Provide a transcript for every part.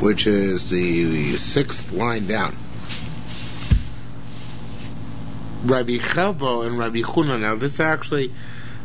which is the 6th line down. Rabbi Chelbo and Rabbi Chuna. Now, this actually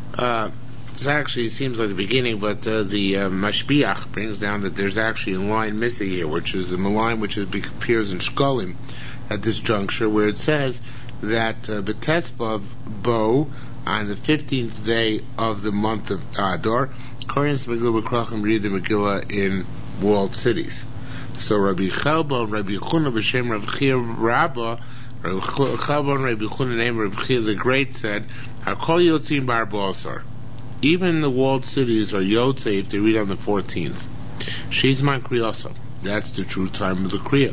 seems like the beginning, but the Mashbiach brings down that there's actually a line missing here, which is a line which appears in Shkolim at this juncture, where it says that B'Tesvav Bo, on the 15th day of the month of Adar, Koreans Megillah B'Krachim read the Megillah in walled cities. So Rabbi Chelbo and Rabbi Chuna b'Shem Rav Chia Rabbah, Rabbi Chelbo and Rabbi Chuna named Rabbi Chia the Great said, Hakol Yotzim Bar B'Asar. Even the walled cities are Yotzei if they read on the 14th. Shizman Kriyasa. That's the true time of the Kriya.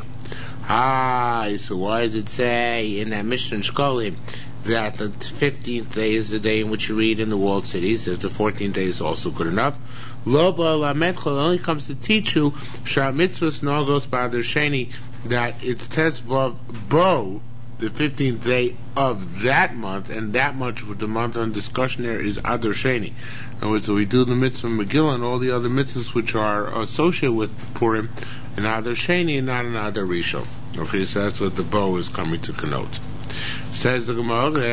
So why does it say in that Mishnah Shkolim that the 15th day is the day in which you read in the walled cities, if the 14th day is also good enough? Loba Lamedcha only comes to teach you Shamitzvos Nogos Ba'adar Sheni, that it's Tesvav Bo, the 15th day of that month, and that much with the month on discussion there is Adar Sheni. In other words, so we do the mitzvah Megillah and all the other mitzvahs which are associated with Purim in Adar Sheni and not in Adar Rishon. Okay, so that's what the Bo is coming to connote. Says the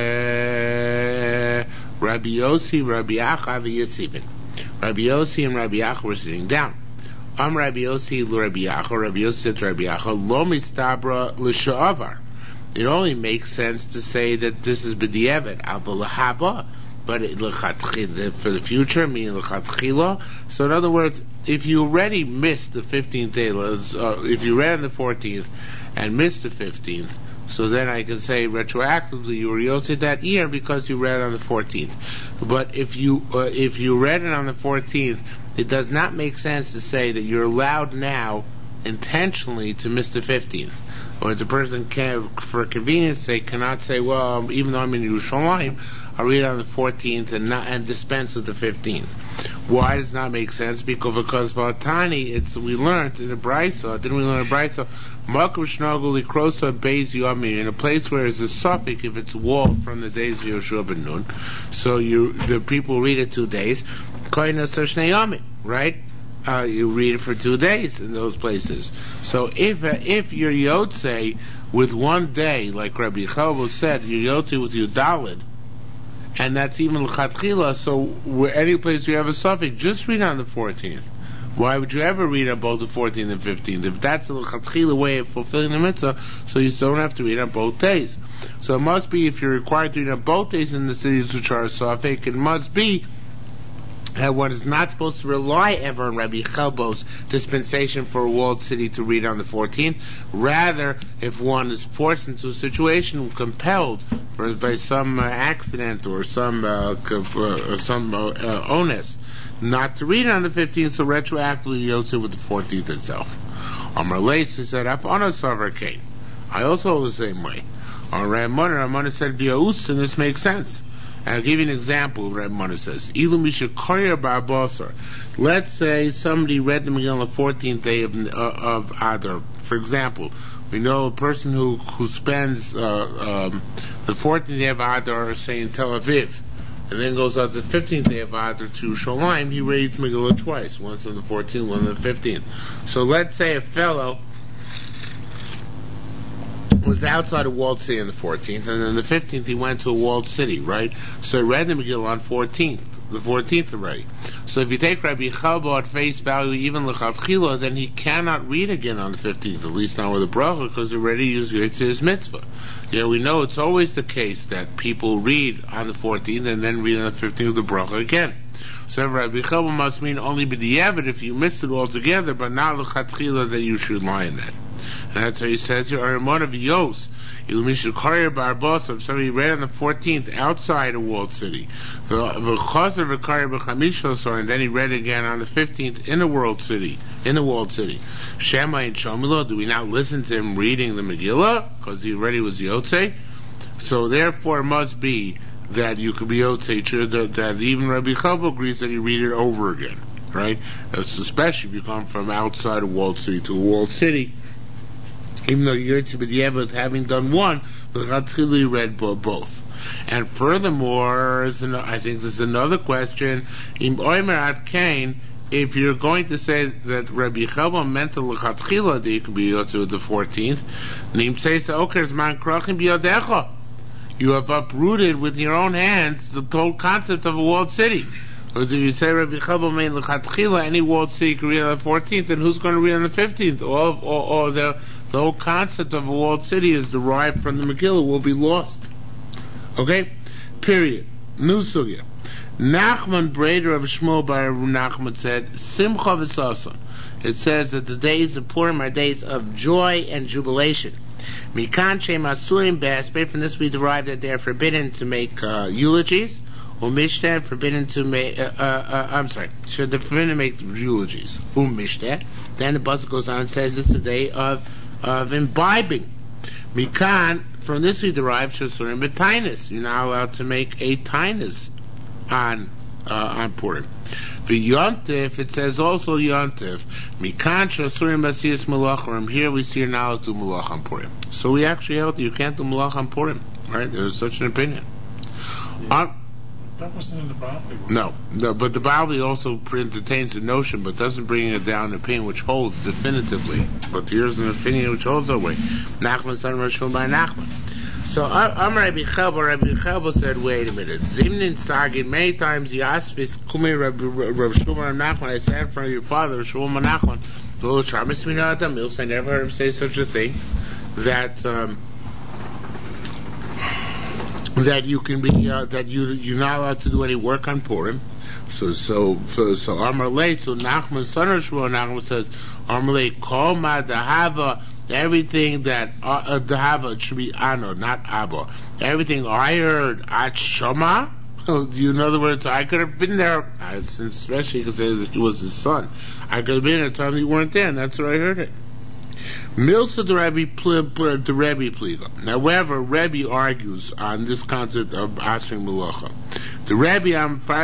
Gemara, Rabbi Yossi, Rabbi Acha, Yosibin. Rabbi Yossi and Rabbi Acha were sitting down. Rabbi Yossi, Rabbi Acha. Rabbi Yossi said to Rabbi Acha, Lo mistabra l'sha'avar. It only makes sense to say that this is b'di'evet, aber l'haba, but for the future, meaning l'chatchila. So in other words, if you already missed the 15th day, if you read on the 14th and missed the 15th, so then I can say retroactively you were yotzei that year because you read on the 14th. But if you read it on the 14th, it does not make sense to say that you're allowed now intentionally to miss the 15th. Or the person can, for convenience sake, cannot say, well, even though I'm in Yerushalayim, I'll read on the 14th and dispense with the 15th. Why does not make sense? Because Vatani, we learned in the Brisa, didn't we learn in the Brisa? Makom Shnagul Ikrosa Beis Yomim, in a place where there's a suffix if it's walled from the days of Yoshua ben Nun. So the people read it 2 days. Kohen Asar Shnei Yomim, right? You read it for 2 days in those places. So if you're Yotzei with 1 day, like Rabbi Chelbo said, you're Yotzei with your Daled, and that's even l'chatchila, so any place you have a suffix, just read on the 14th. Why would you ever read on both the 14th and 15th? If that's the l'chatchila way of fulfilling the mitzvah, so you don't have to read on both days. So it must be, if you're required to read on both days in the cities which are a suffix, it must be that one is not supposed to rely ever on Rabbi Chelbo's dispensation for a walled city to read on the 14th. Rather, if one is forced into a situation, compelled by some accident or some onus, not to read on the 15th, so retroactively yotzei with the 14th itself. Amar Leitz said, "Afana Savar Kain." I also hold the same way. On Ramana said, "V'yaus," and this makes sense. And I'll give you an example of what Ramana says. Ilu misha koyer bar basar. Let's say somebody read the Megillah on the 14th day of Adar. For example, we know a person who spends the 14th day of Adar, say in Tel Aviv, and then goes out the 15th day of Adar to Shalim. He reads Megillah twice, once on the 14th, once on the 15th. So let's say a fellow was outside a walled city on the 14th, and then the 15th he went to a walled city, right? So he read the Megillah on the 14th already. So if you take Rabbi Chelbo at face value, even l'chavchila, then he cannot read again on the 15th, at least not with a bracha, because he already used Yitzhak's mitzvah. Yeah, we know it's always the case that people read on the 14th and then read on the 15th with the bracha again. So Rabbi Chelbo must mean only b'di'evet if you missed it altogether, but not l'chavchila that you should lie in that. And that's what he says here. Aramon of Yos, Ilmishukariya Barbasa. If somebody read on the 14th outside a walled city, and then he read again on the 15th in a walled city. Shema and Shomilo, do we now listen to him reading the Megillah because he already was Yotzei? So therefore, it must be that you could be Yotzei, that even Rabbi Chelbo agrees that you read it over again, right? Especially if you come from outside a walled city to a walled city. Even though you're to be the able having done one, the Chatchili read both. And furthermore, I think this is another question. Im Oimer at Kain, if you're going to say that Rabbi Chava meant the lechatchila that you could be yotze the 14th, Nim says okers man krachim biyadecha. You have uprooted with your own hands the whole concept of a walled city. Because if you say Rabbi Chava meant lechatchila, any walled city can read on the 14th, then who's going to read on the 15th? Or the whole concept of a walled city is derived from the Megillah will be lost. Okay? Period. New sugya. Nachman Breder of Shmuel Bar Nachman said, Simcha v'sasa. It says that the days of Purim are days of joy and jubilation. Mikan shem asurim be'asper. From this we derive that they are forbidden to make eulogies. Umishter, forbidden to make. They're forbidden to make eulogies. Umishter. Then the pasuk goes on and says it's the day of imbibing. Mikan. From this we derive shasurim b'tainis. You're not allowed to make a tainis on Purim. The Yontif, it says also Yontif. Mikan shasurim basiyas malachim. Here we see you're not allowed to do malach on Purim. So we actually held you can't do malach on Purim. Right? There's such an opinion. That wasn't in the Bavli. No, but the Bavli also entertains the notion, but doesn't bring it down an opinion which holds definitively. But here's an opinion which holds that way. Nachman son of Rashul by Nachman. So Rabbi Chelba said, wait a minute. Zimnin Sagin, many times he asked this Kumi Rabbi Shulman Nachman, I sat in front of your father, Shulman Nachman, Lil Shabbos Minat Mills, I never heard him say such a thing, that you can be that you're not allowed to do any work on Purim. So Amarle, so Nachman son of Shmuel Nachman says, Amarle kol ma dahava, everything that dahava should be ano, not abba. Everything I heard at Shama. In other words, I could have been there, especially because it was his son. I could have been there at the time you weren't there, and that's where I heard it. Milsa the Rebbe Pliga. However, Rebbe argues on this concept of Asring Melacha. The Rebbe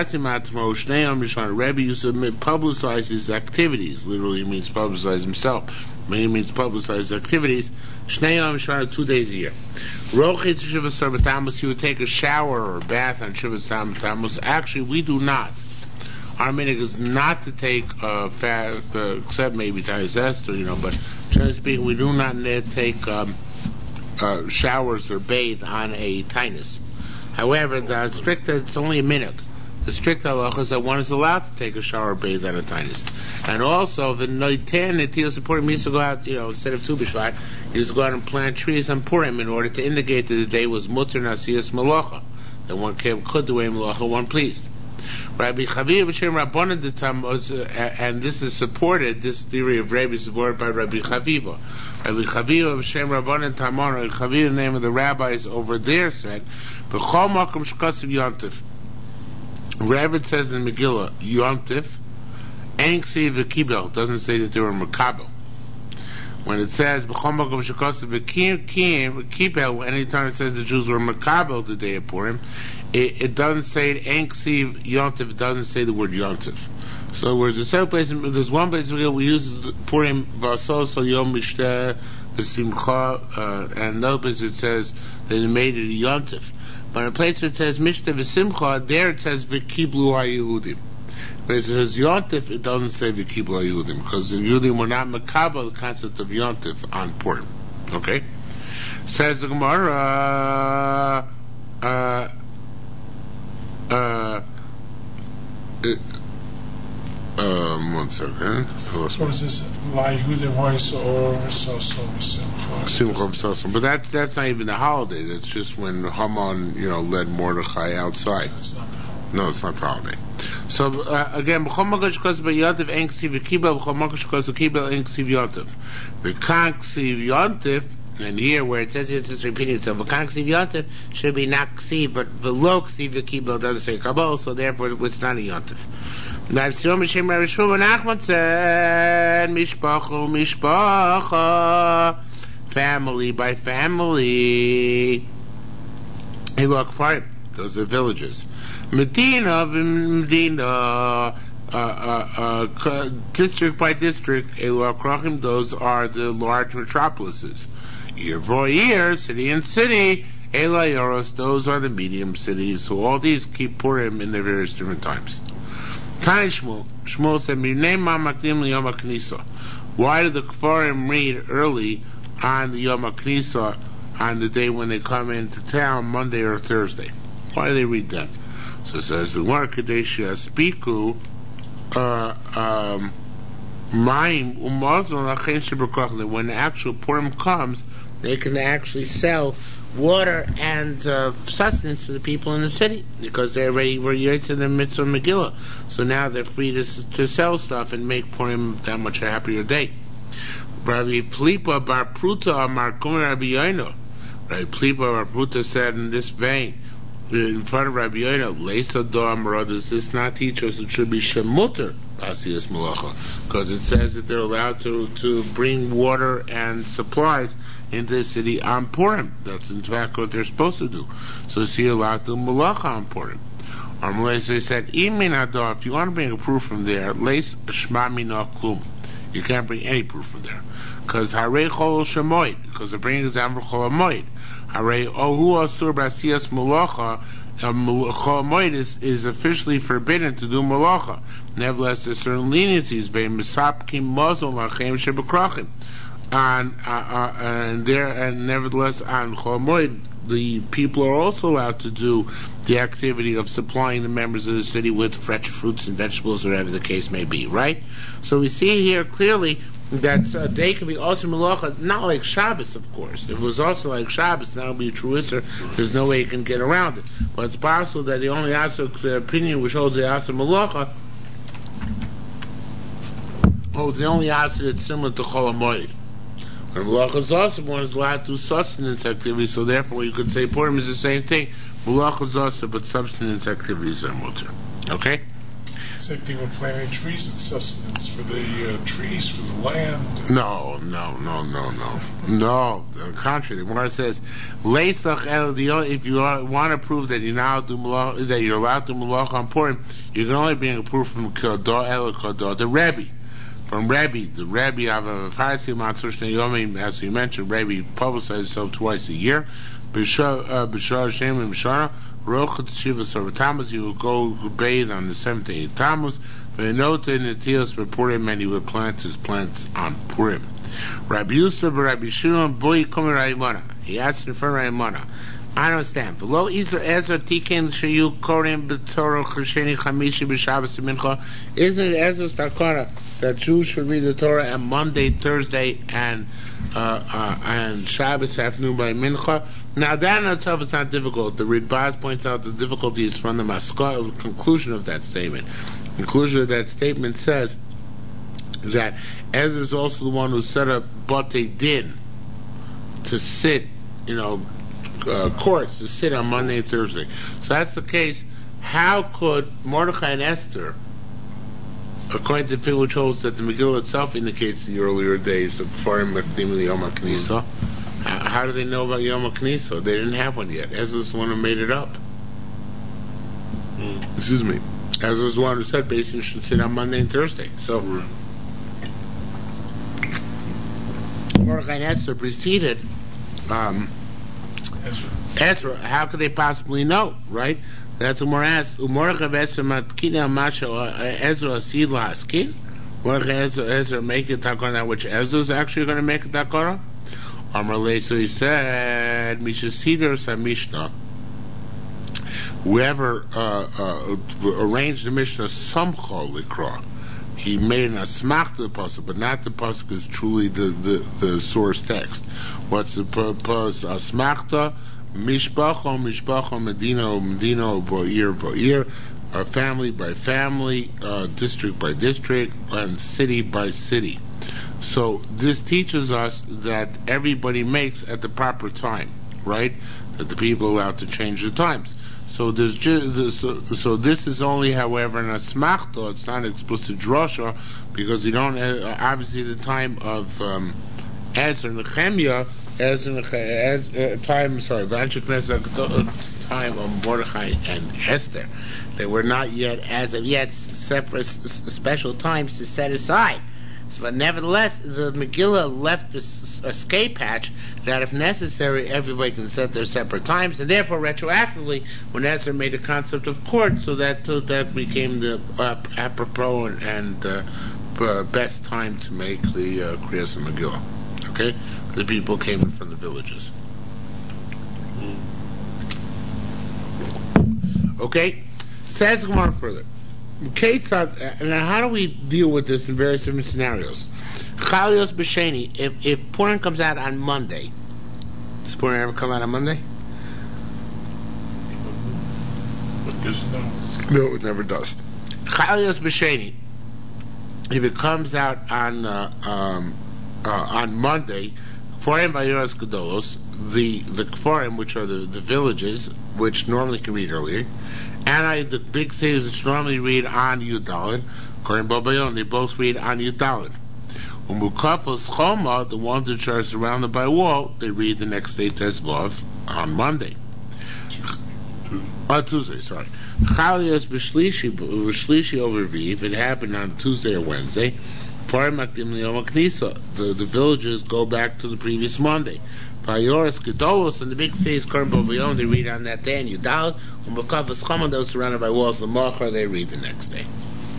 Rebbe used to publicize his activities. Literally means publicize himself. He means publicize his activities. 2 days a year. Rochet Shivas Tammuz, he would take a shower or bath on Shivas Tammuz. Actually, we do not. Our minhag is not to take except maybe Tayis Esther, but generally speaking, we do not take showers or bathe on a tainus. However, it's only a minhag. The strict halacha is that one is allowed to take a shower or bathe on a tainus. And also, the Noitan Netilas Purim used to go out, instead of Tu B'Shvat, he used to go out and plant trees on Purim in order to indicate that the day was Mutter Nasiyas Malacha, that one could do a Malacha one pleased. Rabbi Chaviv B'Shem Rabbanan the Tammuz, and this is supported, this theory of Rabbi is supported by Rabbi Chaviva. Rabbi Chaviv B'Shem Rabbanan Tamar, Rabbi Chaviv, the name of the rabbis over there, said, B'chol Makom Shkasav Yontif. Wherever it says in Megillah, Yontif, Enksi V'Kibel, doesn't say that they were Makabel. When it says B'chol Makom Shkasav V'Kibel, anytime it says the Jews were Makabel the day of Purim, it doesn't say it, Enksiv Yontif, it doesn't say the word Yontif. So there's one place we use Purim Vasos Yom Mishteh V'Simcha, and another place it says they made it a Yontif. But in a place where it says Mishteh V'Simcha, there it says V'Kiblu HaYehudim. When it says Yontif, it doesn't say V'Kiblu HaYehudim, because the Yehudim were not Makabel, the concept of Yontif on Purim. Okay? Says the Gemara, one second. What is this? But that's not even the holiday. That's just when Haman, led Mordechai outside. No, it's not the holiday. So again, and here where it says it's just repeating itself, Yontif should be not ksiv, but v'lo ksiv v'kibel doesn't say kabel, so therefore it's not a Yontif. Now, Nachman said, mishpacha, family by family. Hey, look, fine. Those are villages. Medina, district by district, those are the large metropolises. Year for year, city and city, Elayoros, those are the medium cities. So all these keep Purim in their various different times. Tani Shmuel said, "Minei ma makdim liyom haknisa." Why do the Kfarim read early on the Yom HaKnisa, on the day when they come into town, Monday or Thursday? Why do they read that? So it says the Gemara Kadesh Spiku Mayim Umazon Lachen Shebekachli. When the actual Purim comes, they can actually sell water and sustenance to the people in the city because they already were yotze in the mitzvah Megillah. So now they're free to sell stuff and make Purim that much a happier day. Rabbi Plipa Bar Pruta Amar Kumer Rabbi Yoino. Rabbi Plipa Bar Pruta said in this vein, in front of Rabbi Yoino, Leisa Do'amra, does this not teach us it should be Shemuter Asiyas Malacha? Because it says that they're allowed to bring water and supplies into the city on Purim. That's in fact what they're supposed to do. So is he allowed to do Malacha on Purim? Or Malaysia said, if you want to bring a proof from there, Leis Shma Mina Klum. You can't bring any proof from there. Because Harei Chol Shemoid, because they're bringing example Chol Moed. Harei Ohu Asur Basiyas Malacha, Chol Moed is officially forbidden to do Malacha. Nevertheless, there's certain leniencies, Ve'im Misapkim Mozon Lachem Shebekrachim. And nevertheless, on Chol Moed, the people are also allowed to do the activity of supplying the members of the city with fresh fruits and vegetables, whatever the case may be, right? So we see here clearly that a day can be also Malacha, not like Shabbos, of course. If it was also like Shabbos, that would be a true Isser. There's no way you can get around it. But it's possible that the only the opinion which holds the Asr Malacha holds the only Asr that's similar to Chol HaMoed. And Malacha is also one is allowed to do sustenance activities, so therefore you could say Purim is the same thing. Malacha is also, but subsistence activities are mutter. Okay? Same thing with planting trees and sustenance for the trees, for the land. No. On the contrary, the Gemara says, if you want to prove that you're allowed to do Malacha on Purim, you can only bring a proof from Kodor El Kodor, the Rebbe. From Rebbe, the Rebbe of Farsi Matzur Shnei Yomim, as we mentioned, Rebbe publicized himself twice a year. B'shar Shem and B'shara, Rochet Shiva Sarva Tammuz, he would go bathe on the 7th to 8th Tammuz. V'nota in the Tios Purim, and he would plant his plants on Purim. Rabbi Yusuf, Rabbi Shimon, Boy Komer Raimana. He asked in front of Raimana, I don't understand. V'lo Isra Ezra Tiken Shayu Korim B'Torah Chesheni Chamishi B'Shabbos Mincha. Isn't it Ezra's Takara that Jews should read the Torah on Monday, Thursday, and Shabbos afternoon by Mincha? Now that in itself is not difficult. The Ridbaz points out the difficulty is from the Maskah, the conclusion of that statement. The conclusion of that statement says that Ezra is also the one who set up Batei Din to sit, courts to sit on Monday and Thursday. So that's the case. How could Mordechai and Esther, according to people which holds that the Megillah itself indicates the earlier days of Kfarim Makdim Yom HaKnisa, how do they know about Yom HaKnisa? They didn't have one yet. Ezra's the one who made it up. Excuse me. Ezra's the one who said basically should sit on Monday and Thursday. So Mordechai and Esther preceded Ezra. How could they possibly know, right? That's what Mordechai asked. Ezra asid lahaskin? Ezra make a takara that which Ezra is actually going to make a takara? So he said, Misha Sidr Samishna. Whoever arranged the Mishnah Samcha Likra, he made an asmach to the pasuk, but not the pasuk is truly the source text. What's the purpose? Asmachta mishpacha medina bo'ir, family by family, district by district, and city by city. So this teaches us that everybody makes at the proper time, right? That the people are allowed to change the times. So this is only, however, an asmachta. It's not an explicit drasha because you don't obviously the time of Ezra and Nehemiah, time of Mordechai and Esther. They were not yet, as of yet, separate special times to set aside. But nevertheless, the Megillah left this escape hatch that if necessary, everybody can set their separate times, and therefore retroactively, when Ezra made the concept of court, so that became the apropos and best time to make the Kriyas Megillah. Okay? The people came in from the villages. Okay? Says Gemara further. Now, how do we deal with this in various different scenarios? Chalios b'sheni. If Purim comes out on Monday, does Purim ever come out on Monday? No, it never does. Chalios b'sheni. If it comes out on Monday, Kfarim v'Yoros Gedolos, the Kfarim, which are the villages, which normally can read earlier, and the big cities which normally read on Yudalid, Kfarim Babayon, they both read on Yudalid. Umukafos Choma, the ones which are surrounded by a wall, they read the next day Tezvav on Monday. Tuesday, sorry. Chalios b'shlishi over V, if it happened on Tuesday or Wednesday, the villages go back to the previous Monday. Payoris Gedolos and the big cities, Kfarim Babayon, they read on that day, and Yudal, Umukafos Choma, those surrounded by walls, the Machar, they read the next day.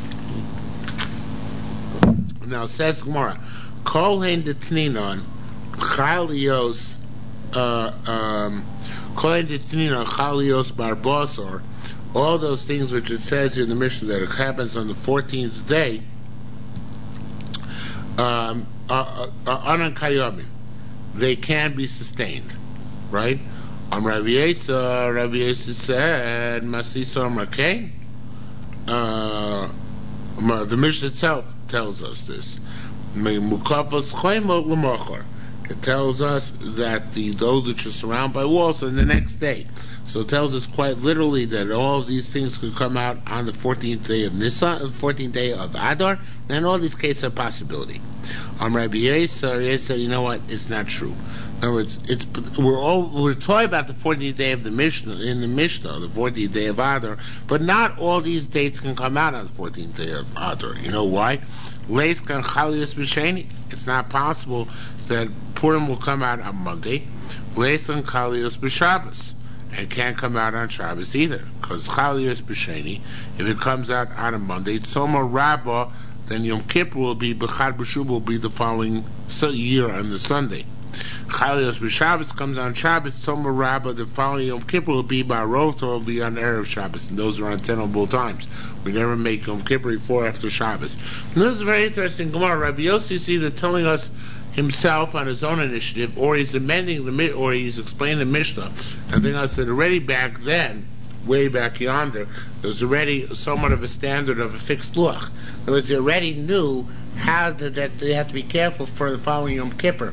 Now says Gemara, Kol Hein Detninon Chalios Kol Hein Detninon Chalios Barbosor, all those things which it says in the Mishnah that it happens on the 14th day, Anan Kayomin, they can be sustained, right? Rabbi Yesa said, Masisa Markain. The Mishnah itself tells us this. It tells us that those which are surrounded by walls are the next day. So it tells us quite literally that all of these things could come out on the 14th day of Nisan, the 14th day of Adar, and all these cases are a possibility. Rabbi Yesa said, you know what? It's not true. In other words, we're talking about the 14th day of the Mishnah, the 14th day of Adar, but not all these dates can come out on the 14th day of Adar. You know why? It's not possible that Purim will come out on Monday. It can't come out on Shabbos either, because Chalios B'Sheni, if it comes out on a Monday, Tzoma Rabbah, then Yom Kippur will be B'chad B'Shuv will be the following year on the Sunday. Chalios B'Shabbos comes on Shabbos, Tzoma Rabbah, the following Yom Kippur will be Ba'arov, will be on Erev Shabbos, and those are untenable times. We never make Yom Kippur before after Shabbos. And this is very interesting. Gemara, Rabbi Yossi is either telling us himself on his own initiative, or he's amending or he's explaining the Mishnah. I think I said already back then, way back yonder, there was already somewhat of a standard of a fixed luach. In other words, they already knew that they have to be careful for the following Yom Kippur.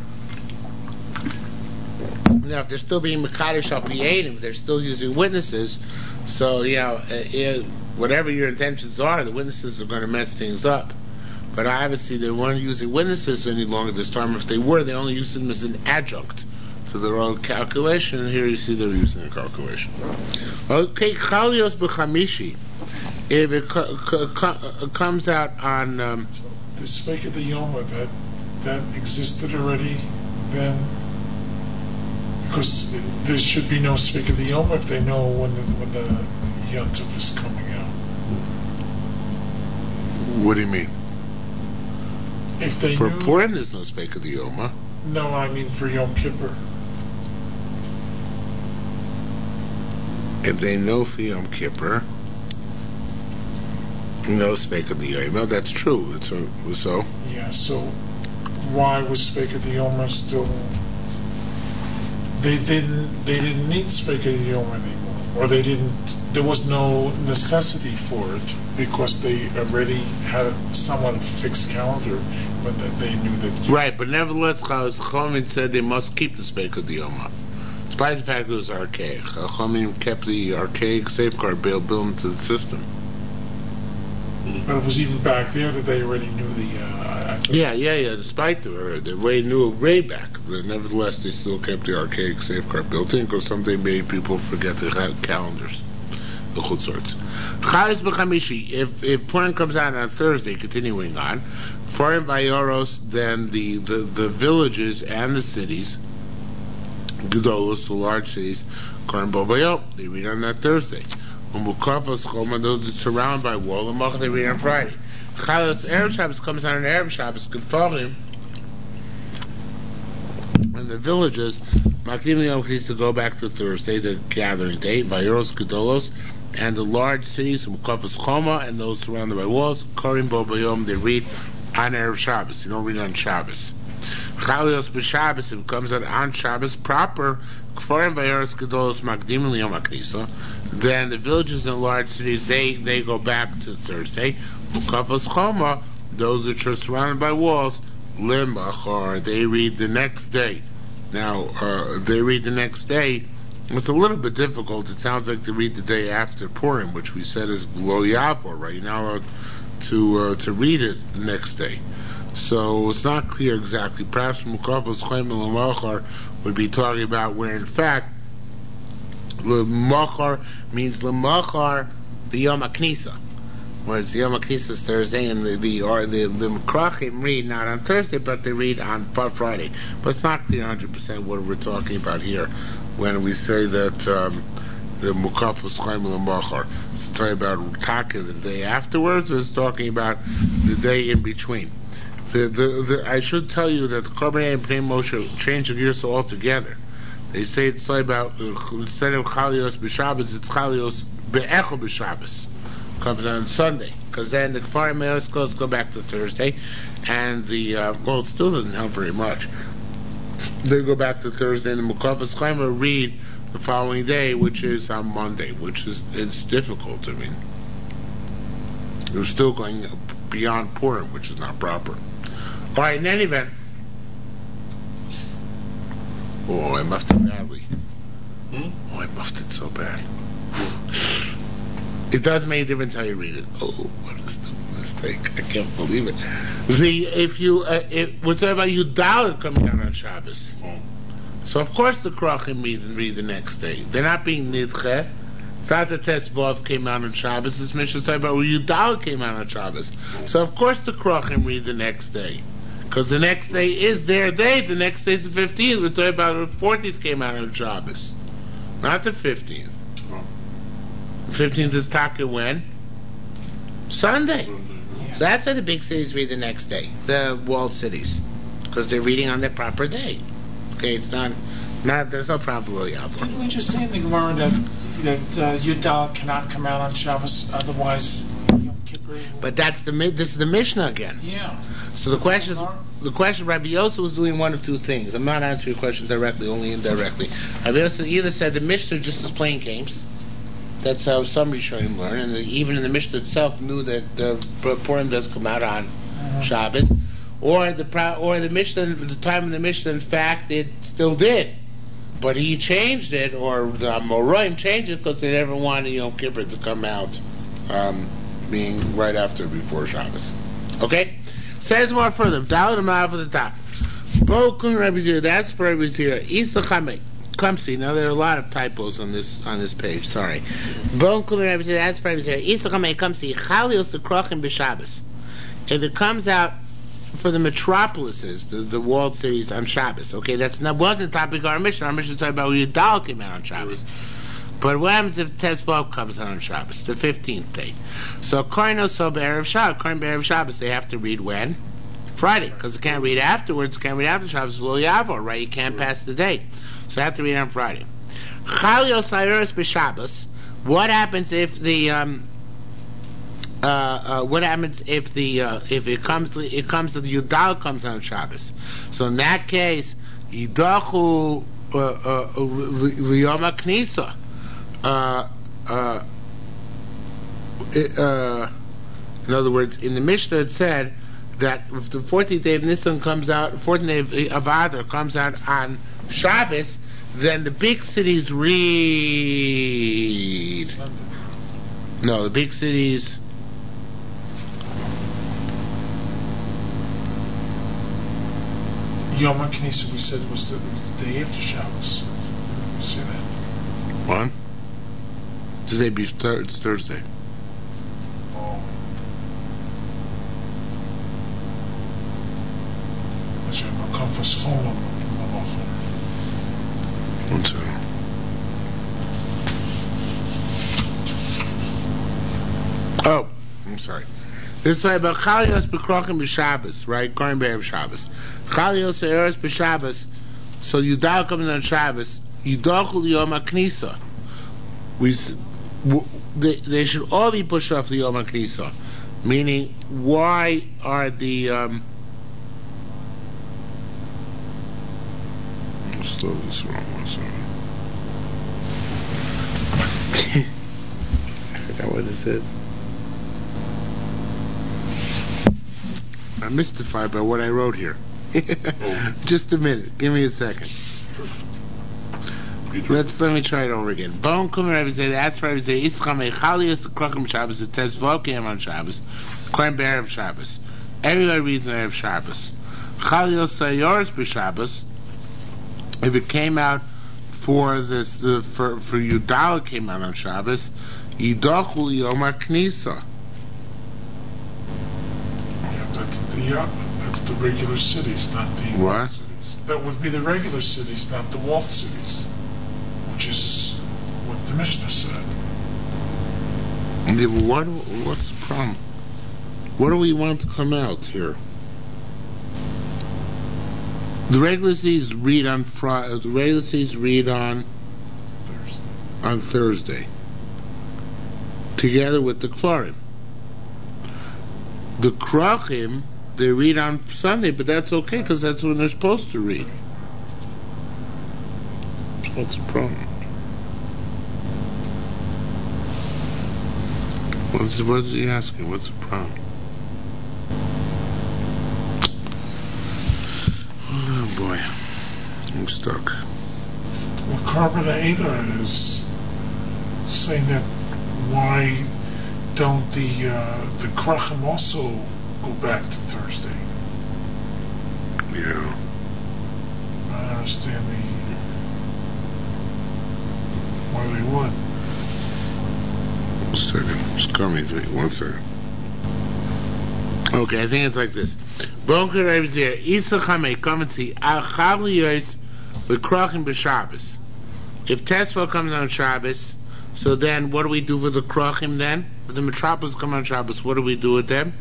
Now, if they're still being Mekadosh al Piyadim, they're still using witnesses, so, whatever your intentions are, the witnesses are going to mess things up. But obviously they weren't using witnesses any longer this time. If they were, they only used them as an adjunct to their own calculation. And here you see they're using a calculation. Okay, Chalios b'Chamishi. If it comes out on... the Sveik of the Yoma, that existed already then? Because there should be no Sveik of the Yoma if they know when the Yontif is coming out. What do you mean? If they for knew, Purim, there's no Sveik of the Yoma. No, I mean for Yom Kippur. If they know for Yom Kippur, no Sveik of the Yoma, that's true. So. Yeah. So why was Sveik of the Yoma still? They didn't need Sveik of the Yoma anymore, or they didn't. There was no necessity for it because they already had somewhat of a fixed calendar, but that they knew that. Right, but nevertheless, Chachamim said they must keep the Sveik of the Yoma, despite the fact it was archaic. Chachamim kept the archaic safeguard built into the system. But it was even back there that they already knew the. Yeah. Despite they knew it way back, but nevertheless they still kept the archaic safeguard built in because someday maybe people forget their calendars. Chalis b'chamishi. If Purim comes out on Thursday, continuing on, Forim Vayoros, then the villages and the cities, Gedolos, the large cities, Korim Bobayot, they read on that Thursday. Umukafos Choma, those that surrounded by wall, and Mach, they read on Friday. Chalos Erev Shabbos comes out on Erev Shabbos, Gefarim, and the villages, Makdim Yom Knisa, go back to Thursday, the gathering day, Vayoros, Gedolos, and the large cities, Umukafos Choma, and those surrounded by walls, Korim Bobayom, they read on Erev Shabbos. You don't read on Shabbos. Chalios b'Shabbos, if it comes out on Shabbos proper, Kfarim Vayoros Gedolos Makdim Liyom HaKnisa, then the villages and large cities, they go back to Thursday. Ukafos Choma, those which are surrounded by walls, Limachar, they read the next day. Now, they read the next day. It's a little bit difficult. It sounds like they read the day after Purim, which we said is Lo Yavor, right? You're not allowed to read it the next day. So it's not clear exactly. Perhaps Mukafos Chaim L'Machar would be talking about where, in fact, L'Machar means L'Machar the Yom HaKnisa, whereas the Yom HaKnisa is Thursday, and the Krachim read not on Thursday, but they read on Friday. But it's not clear 100% what we're talking about here when we say that the Mukafos Chaim L'Machar. It's talking about Taka the day afterwards, or it's talking about the day in between. I should tell you that the Korbanei and Pnei Moshe change the gears altogether. They say it's like about instead of Chalios b'Shabbos, it's Chalios be'echel b'Shabbos. Comes on Sunday, because then the Kfarim Me'oskos go back to Thursday, and the it still doesn't help very much. They go back to Thursday, and the Mukafos Chaim read the following day, which is on Monday, it's difficult. I mean, you're still going beyond Purim, which is not proper. All right, in any event, I muffed it badly. I muffed it so bad. It doesn't make a difference how you read it. What a stupid mistake! I can't believe it. We're talking about Yudalit coming down on Shabbos. So of course the Krachim read the next day. They're not being nidche. It's not that Tesvav came out on Shabbos. This Mishnah is talking about Yudalit came out on Shabbos. So of course the Krachim read the next day, because the next day is their day. The next day is the 15th. We're talking about the 14th came out on Shabbos, not the 15th. The 15th is Taka when? Sunday. So that's why the big cities read the next day, the walled cities, because they're reading on their proper day. Okay, it's not. There's no problem with Yavor. Didn't we just say in the Gemara that Yudal cannot come out on Shabbos, otherwise Yom Kippur? But this is the Mishnah again. Yeah. So the question, Rabbi Yosef was doing one of two things. I'm not answering your question directly, only indirectly. Rabbi Yosef either said the Mishnah just is playing games. That's how some Rishonim learn, and even in the Mishnah itself knew that the Purim does come out on Shabbos, or the Mishnah, at the time of the Mishnah, in fact, it still did, but he changed it, or the Amoraim changed it because they never wanted Yom Kippur to come out being right after, before Shabbos. Okay, says more further. Dalit Amav at the top. Bokun Rabbi Zira. That's for Rabbi Zira. Isa Chamei. Come see. Now there are a lot of typos on this page. Sorry. Bokun Rabbi Zira. That's for Rabbi Zira. Isa Chamei. Come see. Chalios the Krachim b'Shabbos. If it comes out for the metropolises, the walled cities on Shabbos. Okay, wasn't the topic of our mission. Our mission is talking about when Yudal came out on Shabbos. But what happens if Tesvav comes out on Shabbos, the 15th day? So Kohen so B'erev Shabbos, Kohen B'erev Shabbos, they have to read when? Friday, because they can't read afterwards. Can't read after Shabbos. It's Lo Yavor, right? You can't pass the day, so they have to read on Friday. Chalios Hayeres b'Shabbos. What happens if the if it comes to the Yudal comes on Shabbos? So in that case, Yidachu Liyom HaKnisa. In other words, in the Mishnah it said that if the 14th day of Nisan comes out, 14th day of Adar comes out on Shabbos, then the big cities read. No, the big cities. Yom HaKnisa, we said, was the day after Shabbos. You see that? What? Today it's Thursday. Oh. One second. Oh, I'm sorry. This is about Chalios B'Krochim B'Shabbos, right? Kohen Be'erev Shabbos. Chalios Eretz B'Shabbos. So Yudal comes on Shabbos. Yudachul Yom HaKnisa. They should all be pushed off the Yom HaKnisa. Meaning, why are the still this wrong one, sorry. I forgot what this is. I'm mystified by what I wrote here. Just a minute. Give me a second. Let me try it over again. Bone Kum Rebbe say that's Rebbe say Ischam Echalius Krochim Shabbos it says Vokim on Shabbos Kohen Be'erev Shabbos. Everybody reads Erev Shabbos. Chalios Sayoris B'Shabbos. If it came out for this for Yudal it came out on Shabbos, Yidachul Yom HaKnisa. That's the regular cities, not the what? Cities. That would be the regular cities, not the walled cities, which is what the Mishnah said. What's the problem? What do we want to come out here? The regular cities read on Friday. The regular cities read on Thursday, together with the Kfarim. The Krochim, they read on Sunday, but that's okay because that's when they're supposed to read. What's the problem? What's he asking? What's the problem? Oh boy, I'm stuck. Well, Carbon Ada is saying that why don't the Krachim also go back to Thursday? Yeah. I don't understand why they would. 1 second. It's coming to me. 1 second. Okay, I think it's like this. Bonker Rebbe there. Isa Chamei, come and see. Al Chaliyos B'Krachim B'Shabbos. If Tesla comes on Shabbos, so then what do we do with the Krochim then? If the Metropolis come on Shabbos, what do we do with them?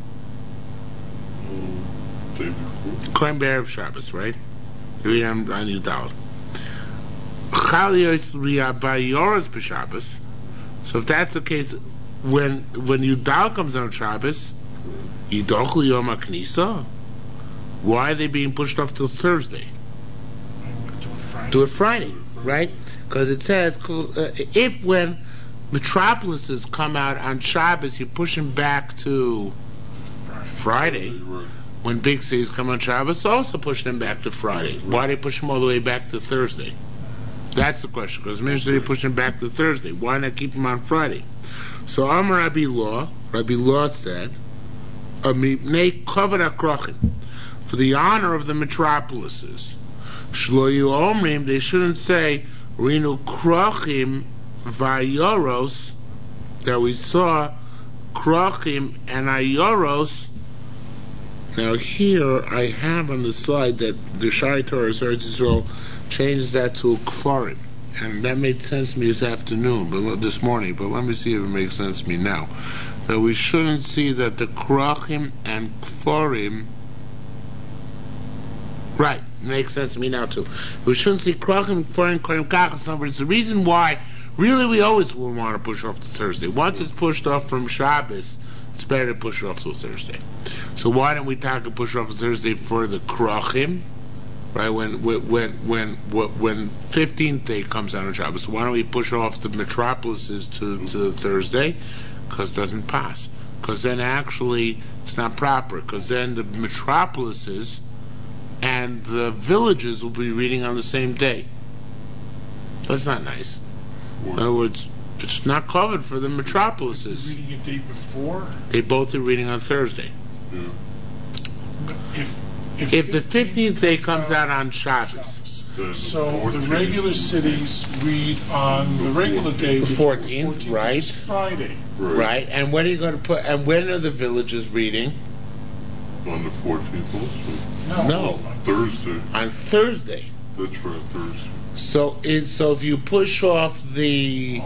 Kohen Be'erev Shabbos, right? You read on Yudal. Chalios Bayoros B'Shabbos. So if that's the case, when Yudal comes on Shabbos, Yidochel Yom HaKnisa, why are they being pushed off till Thursday? Do it Friday, right? Because it says if when metropolises come out on Shabbos, you push them back to Friday. When big cities come on Shabbos, also push them back to Friday. Why do they push them all the way back to Thursday? That's the question. Because usually they push them back to Thursday. Why not keep them on Friday? So Amar Rabbi Law said, for the honor of the metropolises, Shloyu Omrim, they shouldn't say Rinu Krochim Vayoros, that we saw Krochim and Ayoros. Now here I have on the slide that the Shai Torah Eretz Yisrael changed that to Kfarim, and that made sense to me this morning, but let me see if it makes sense to me now. That we shouldn't see that the Krochim and Kfarim, right, makes sense to me now too. We shouldn't see Krochim, Kfarim, Korim Kachas. In other words, the reason why, really we always will want to push off to Thursday. Once it's pushed off from Shabbos, it's better to push it off to Thursday. So why don't we talk and push off Thursday for the Krochim? Right, when 15th day comes out on Shabbos, why don't we push off the metropolises to Thursday? Because it doesn't pass. Because then actually it's not proper. Because then the metropolises and the villages will be reading on the same day. That's not nice. In other words, it's not covered for the metropolises. Reading a day before? They both are reading on Thursday. Yeah. If the 15th day comes out on Shabbos, So the regular cities read on the regular day, the 14th, right? Which is Friday. Right. And when are you going to put? And when are the villages reading? On the 14th also. No. Thursday. On Thursday. That's right, Thursday. So if you push off the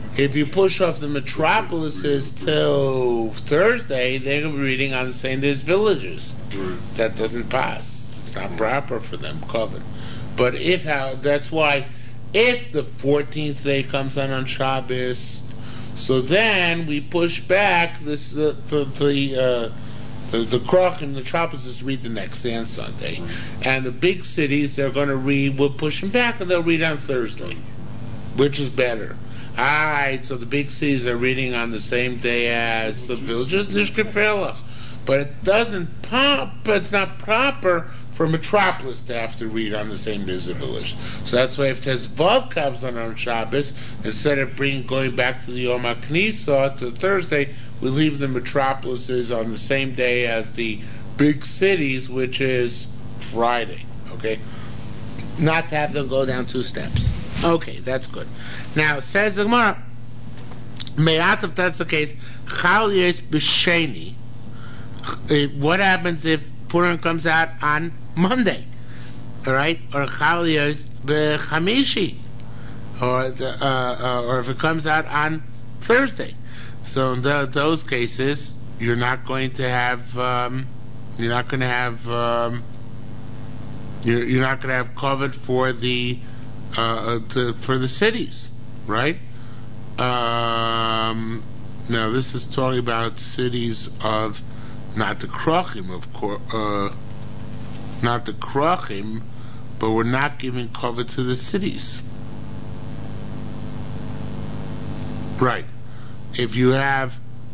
metropolises till Thursday, they're going to be reading on the same day as villages. Right. That doesn't pass. It's not proper for them covered. But that's why if the 14th day comes on Shabbos, so then we push back the Krochim, the metropolises read the next day on Sunday, and the big cities they're going to read. We'll push them back, and they'll read on Thursday, which is better. All right, so the big cities are reading on the same day as the villages. But it doesn't pop. It's not proper for a metropolis to have to read on the same day as a village. So that's why if Tezvav comes on Shabbos, instead of going back to the Yom HaKnisa to Thursday, we leave the metropolises on the same day as the big cities, which is Friday. Okay, not to have them go down 2 steps. Okay, that's good. Now says the Gemara, Me'at, if that's the case, Chal Yes B'Sheni. What happens if Purim comes out on Monday? All right, or Chal Yes B'Chamishi, or if it comes out on Thursday. So in those cases, you're not going to have covered for the cities, right? Now this is talking about cities of not the Krochim, of course, not the Krochim, but we're not giving cover to the cities, right? If you have...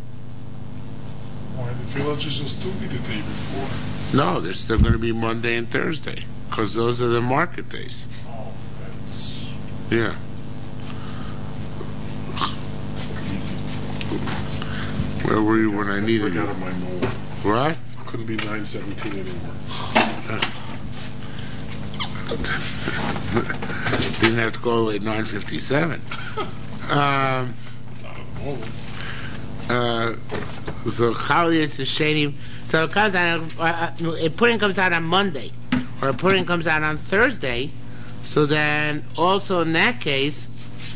Why, the villages will still be the day before. No, they're still going to be Monday and Thursday, because those are the market days. Oh, that's... Yeah. Where were you when I needed you? I got on my mole. What? Couldn't be 917 anymore. Didn't have to go all the way to 957. So Chalias is shady. So it comes out. A pudding comes out on Monday, or a pudding comes out on Thursday. So then, also in that case,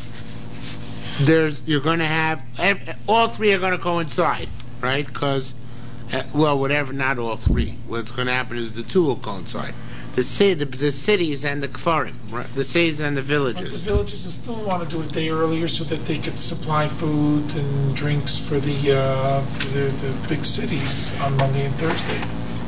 you're going to have all 3 are going to coincide, right? Because, whatever, not all 3. What's going to happen is the 2 will coincide. The cities and the kfarim, right? The cities and the villages. But the villages still want to do a day earlier so that they could supply food and drinks for the big cities on Monday and Thursday.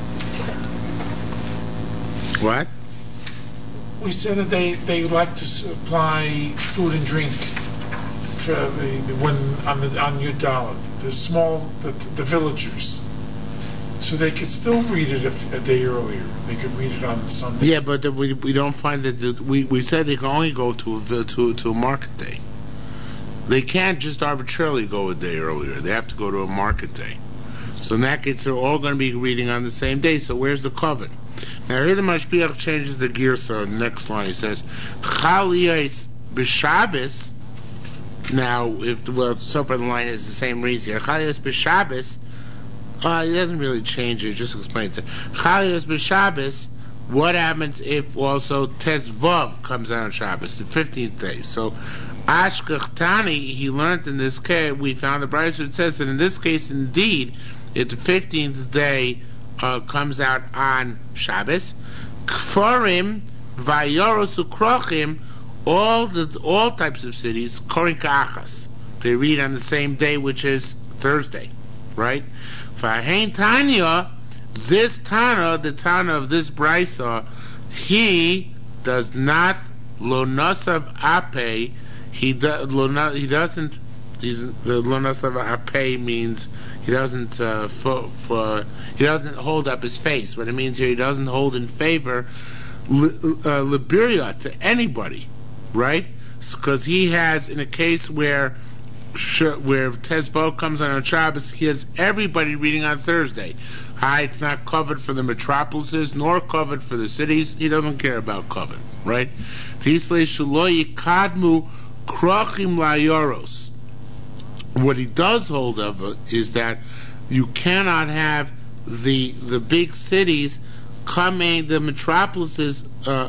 What? We said that they like to supply food and drink for on Yud Dalet, the villagers. So they could still read it a day earlier. They could read it on Sunday. Yeah, but we don't find that we said they can only go to a market day. They can't just arbitrarily go a day earlier. They have to go to a market day. So in that case, they're all going to be reading on the same day. So where's the covet? Now here the Mashpiach changes the gear. So next line he says, Chal Yos b'Shabbos. Now, so far the line is the same reason here. Chal Yos b'Shabbos. He doesn't really change it, just explains it. Chal Yos b'Shabbos, what happens if also Tezvav comes out on Shabbos, the 15th day? So, Ashkech Tani, he learned in this case, we found the Brayso, it says that in this case, indeed, if the 15th day comes out on Shabbos, Kfarim, Vayoros Ukrochim, all types of cities, Korin Ka'achas, they read on the same day, which is Thursday, right? Fahein Tanya, this Tana, the Tana of this Brisa, he does not lo nasav ape. He doesn't. The lo nasav ape means he doesn't he doesn't hold up his face. What it means here, he doesn't hold in favor liberia to anybody, right? Because he has, in a case where Tezvo comes on Shabbos, he has everybody reading on Thursday. It's not covered for the metropolises nor covered for the cities. He doesn't care about covered, right? What he does hold of is that you cannot have the big cities coming, the metropolises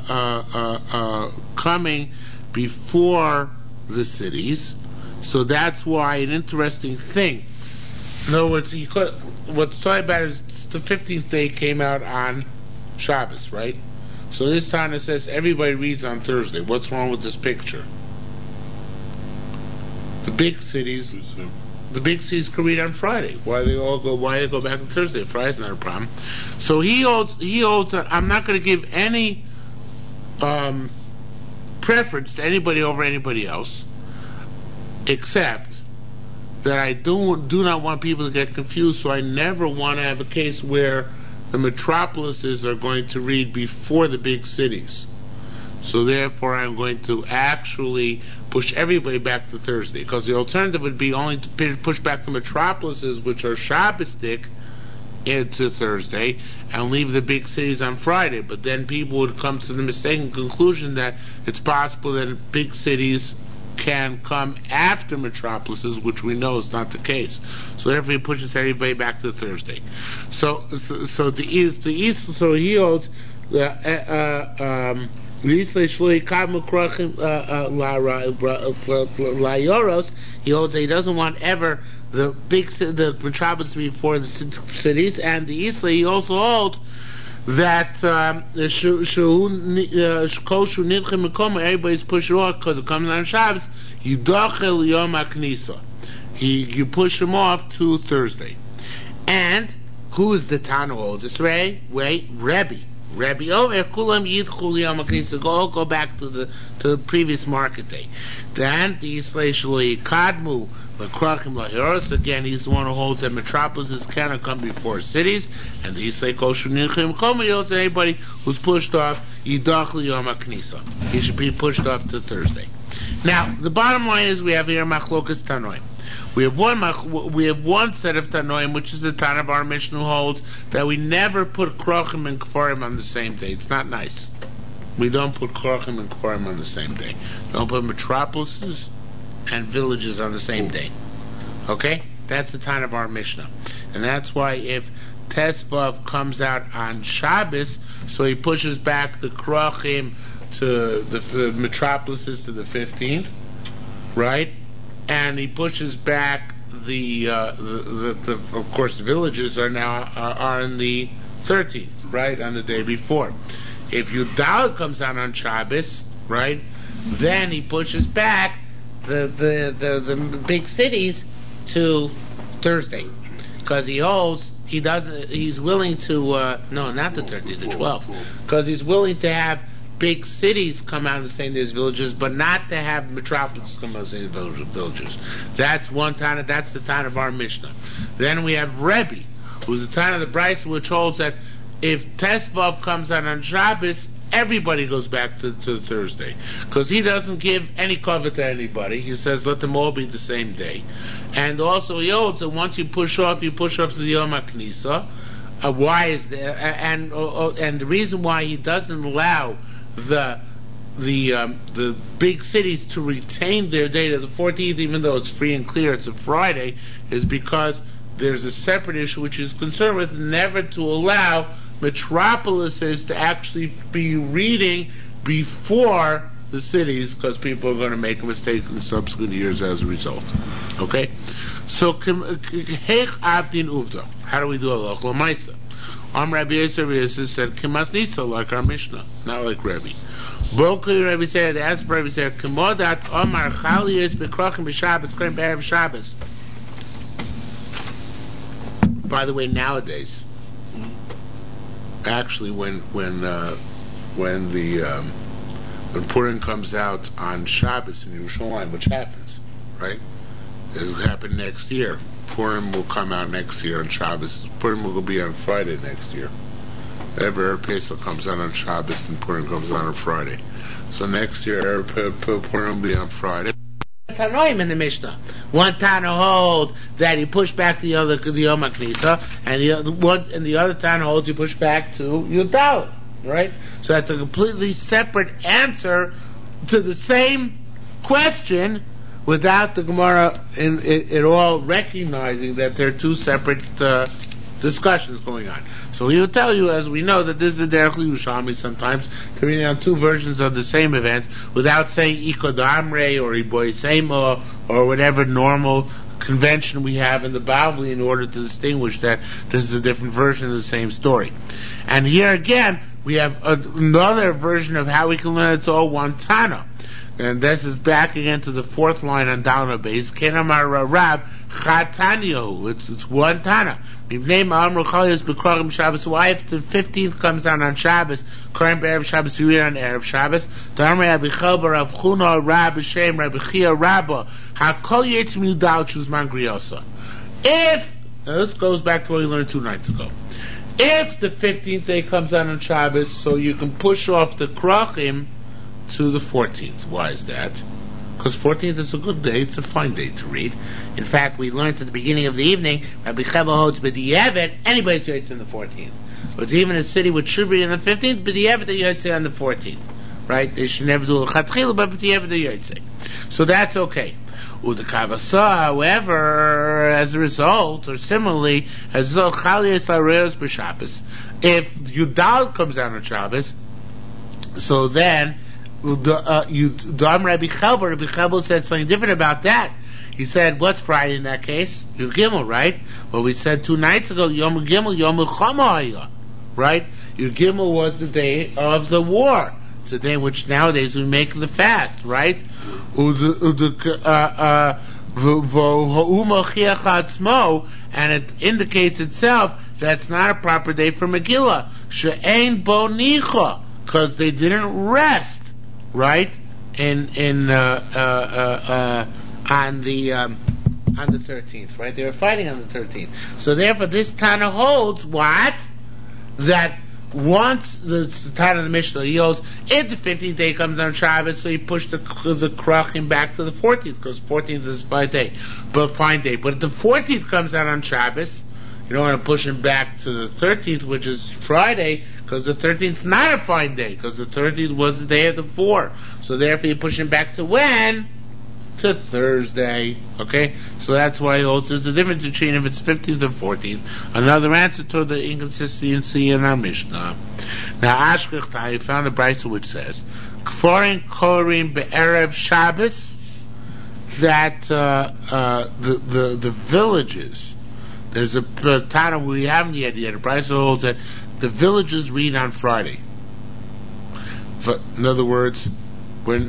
coming before the cities. So that's why an interesting thing. In other words, what's talking about is the 15th day came out on Shabbos, right? So this time it says everybody reads on Thursday. What's wrong with this picture? The big cities can read on Friday. Why they go back to Thursday? Friday's not a problem. So he holds that I'm not going to give any preference to anybody over anybody else, except that I do not want people to get confused, so I never want to have a case where the metropolises are going to read before the big cities. So therefore I'm going to actually push everybody back to Thursday, because the alternative would be only to push back the metropolises, which are Shabbostic, into Thursday, and leave the big cities on Friday. But then people would come to the mistaken conclusion that it's possible that big cities can come after metropolises, which we know is not the case. So therefore he pushes everybody back to Thursday. So he holds he holds that he doesn't want ever the metropolis to be before the cities, and the Isla he also holds that everybody's pushing off because it comes on Shabbos. You push them off to Thursday. And who is the Tana holds this way? Rebbe. Go back to the previous market day. Then the Yisrael Kadmu L'Krachim Lahiros. Again, he's the one who holds that metropolises cannot come before cities. And the Yisrael Koshu Nilchim Koma holds that anybody who's pushed off Yidach L'Yom HaKnisa. He should be pushed off to Thursday. Now, the bottom line is we have here Machlokas Tanoim. We have one set of Tanoim, which is the Tan of our Mishnah, who holds that we never put Krochim and Kfarim on the same day. It's not nice. We don't put Krochim and Kfarim on the same day. We don't put metropolises and villages on the same day. Okay? That's the Tan of our Mishnah. And that's why if Tesvav comes out on Shabbos, so he pushes back the Krochim to the metropolises to the 15th, right? And he pushes back the of course the villages are now are on the 13th, right, on the day before. If Yudal comes out on Shabbos, right, then he pushes back the big cities to Thursday, because he's willing to no, not the 13th, the 12th, because he's willing to have big cities come out and say there's villages, but not to have metropolis come out and say villages. That's one Tana. That's the Tana of our Mishnah. Then we have Rebbe, who's the Tana of the Brisa, which holds that if Tesvav comes out on Shabbos, everybody goes back to Thursday, because he doesn't give any cover to anybody. He says let them all be the same day, and also he holds that once you push off to the Yom HaKnisa. Why is there? And the reason why he doesn't allow the big cities to retain their date of the 14th, even though it's free and clear, it's a Friday, is because there's a separate issue which is concerned with never to allow metropolises to actually be reading before the cities, because people are going to make a mistake in subsequent years as a result. Okay? So, Heich Abdin Uvda. How do we do Allah? L'maisa. Rabbi Yisrael said, Kimas Nisa, like our Mishnah, not like Rabbi. Bokli Rabbi said, as for Rabbi said, Kimodat Omar Chaliyas Bekrachim B'Shabbos, Krim B'Erev Shabbos. By the way, nowadays, actually, when Purim comes out on Shabbos in Yerushalayim, which happens, right? It will happen next year. Purim will come out next year on Shabbos. Purim will be on Friday next year. Erev Pesach comes out on Shabbos and Purim comes out on Friday. So next year, Purim will be on Friday. Tanoim in the Mishnah. One Tana holds that you push back the Yom HaKnisa, and the other Tana holds you push back to Yudal, right? So that's a completely separate answer to the same question, without the Gemara in all recognizing that there are two separate discussions going on. So he will tell you, as we know, that this is the Derech Yerushalmi sometimes, to read down two versions of the same events without saying Ikod Amre or Iboy Seimo or whatever normal convention we have in the Bavli in order to distinguish that this is a different version of the same story. And here again, we have another version of how we can learn it's all one Tana. And this is back again to the fourth line on Dalna base. Kenamar Rab Chatanio. It's one Tana. Name Amru Chalias B'Korim Shabbos. Why if the 15th comes down on Shabbos, Korim B'Erev Shabbos, you read on Erev Shabbos. Damri Rabbi Chelba Rav Chuna Rabbi Shem Rabbi Chia Rabba Hakol Yetzim Yudal Shuzman Griosa. If now this goes back to what we learned 2 nights ago. If the 15th day comes down on Shabbos, so you can push off the Krachim to the 14th. Why is that? Because 14th is a good day, it's a fine day to read. In fact, we learned at the beginning of the evening, Rabbi Cheva holds B'di'evet, anybody's Yotze in the 14th. But it's even a city which should be in the 15th, B'di'evet the Yotze on the 14th. Right? They should never do a Chatchila, but B'di'evet the Yotze. So that's okay. Udakavasa, however, as a result, or similarly, as a result, Chalias Lareos B'Shabbos, if Yudal comes down on Shabbos, so then Rabbi Chelba said something different about that. He said, what's Friday in that case? Yom Gimel, right? Well, we said 2 nights ago, Yom Gimel, Yom Chama, right? Yom Gimel was the day of the war. It's the day in which nowadays we make the fast, right? And it indicates itself that's not a proper day for Megillah. She'ein bo nicha, because they didn't rest. Right, on the 13th, right? They were fighting on the 13th. So therefore, this Tana holds what? That once the Tana of the Mishnah, he holds if the 15th day comes on Shabbos, so he pushed the Krachim back to the 14th, because 14th is a fine day. But if the 14th comes out on Shabbos, you don't want to push him back to the 13th, which is Friday, because the 13th is not a fine day, because the 13th was the day of the 4. So therefore you push him back to when? To Thursday. Okay? So that's why he holds there's a difference between if it's 15th or 14th. Another answer to the inconsistency in our Mishnah. Now Ashkechtai found a brisa which says Kforin Korim Be'erev Shabbos, that the villages, there's a Tana we haven't yet. A brisa holds that the villages read on Friday. In other words, when